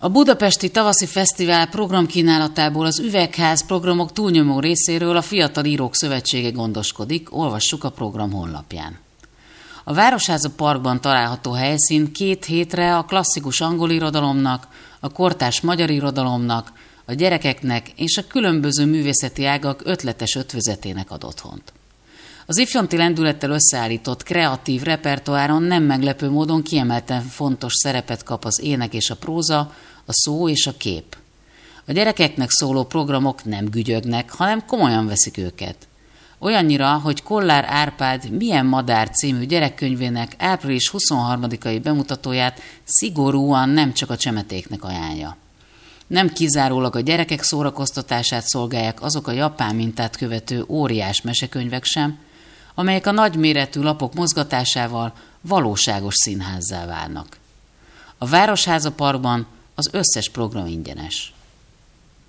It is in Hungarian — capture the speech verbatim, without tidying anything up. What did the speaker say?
A Budapesti Tavaszi Fesztivál programkínálatából az Üvegház programok túlnyomó részéről a Fiatal Írók Szövetsége gondoskodik, olvassuk a program honlapján. A Városháza Parkban található helyszín két hétre a klasszikus angol irodalomnak, a kortárs magyar irodalomnak, a gyerekeknek és a különböző művészeti ágak ötletes ötvözetének ad otthont. Az ifjonti lendülettel összeállított kreatív repertoáron nem meglepő módon kiemelten fontos szerepet kap az ének és a próza, a szó és a kép. A gyerekeknek szóló programok nem gügyögnek, hanem komolyan veszik őket. Olyannyira, hogy Kollár Árpád Milyen madár című gyerekkönyvének április huszonharmadikai bemutatóját szigorúan nem csak a csemetéknek ajánlja. Nem kizárólag a gyerekek szórakoztatását szolgálják azok a japán mintát követő óriás mesekönyvek sem, amelyek a nagyméretű lapok mozgatásával valóságos színházzá válnak. A Városháza Parkban az összes program ingyenes.